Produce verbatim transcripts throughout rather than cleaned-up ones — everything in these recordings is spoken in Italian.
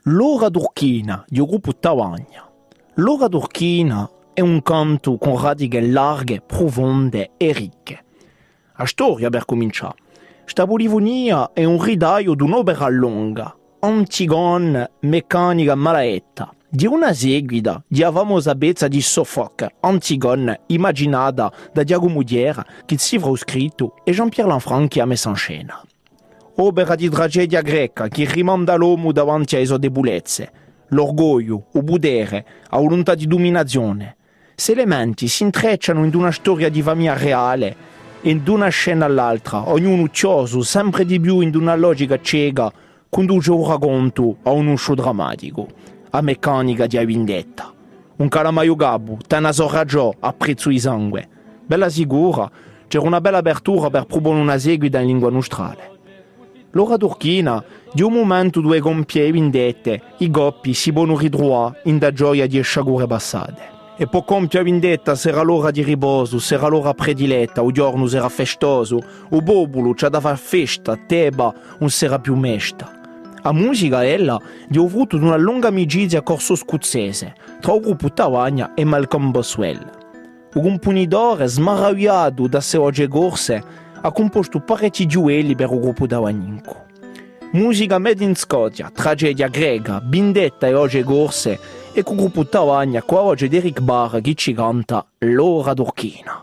L'ora d'Urchina di un gruppo Tawagna. L'ora d'Urchina è un canto con radiche larghe, profonde e ricche. La storia per cominciare. Sta Bolivonia è un ridaio d'un'opera lunga, Antigone meccanica malaetta, di una seguita di la famosa bezza di Soffocle, Antigone, immaginata da Diago Mudiera, che il livro scritto e Jean-Pierre Lanfranc che ha messo in scena. Opera di tragedia greca che rimanda l'uomo davanti alle sue debolezze, l'orgoglio, il potere, la volontà di dominazione. Se elementi si intrecciano in una storia di famiglia reale, in una scena all'altra, ognuno uccioso, sempre di più in una logica cieca, conduce un racconto a un uscio drammatico, a meccanica di vendetta. Un calamaio gabbo, tenaso ragiò a prezzo di sangue. Bella sicura, c'era una bella apertura per proporre una seguita in lingua nostrale. L'ora d'Urchina, di un momento dove compie vendette, i goppi si possono ritrovare in da gioia di sciagure passate. E poi compie vendetta sarà l'ora di riposo, sarà l'ora prediletta, o giorno sarà festoso, o popolo c'ha da far festa, teba, non sarà più mesta. La musica, ella, di un frutto di una lunga amicizia corso-scozzese tra il gruppo Tawagna e Malcolm Boswell. Un componitore smaravigliato da sue oggi corse ha composto parecchi duelli per il gruppo Tawagninco. Musica made in Scozia, tragedia greca, vendetta e oggi corse, e con il gruppo Tawagna qua oggi Eric Barr che ci canta L'ora d'Urchina.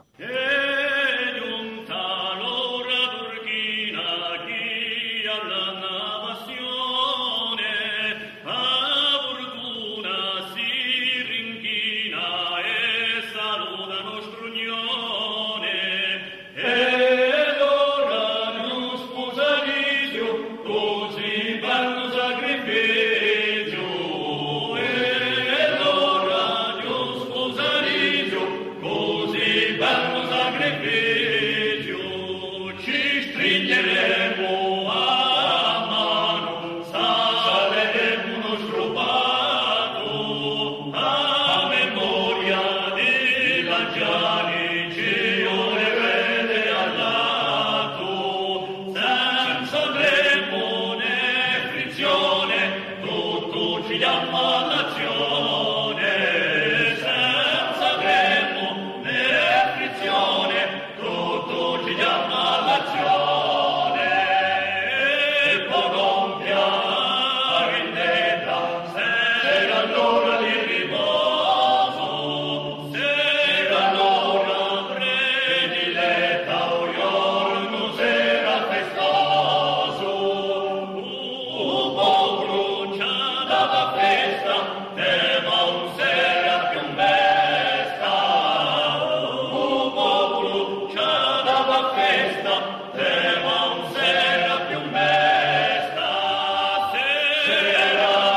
Sera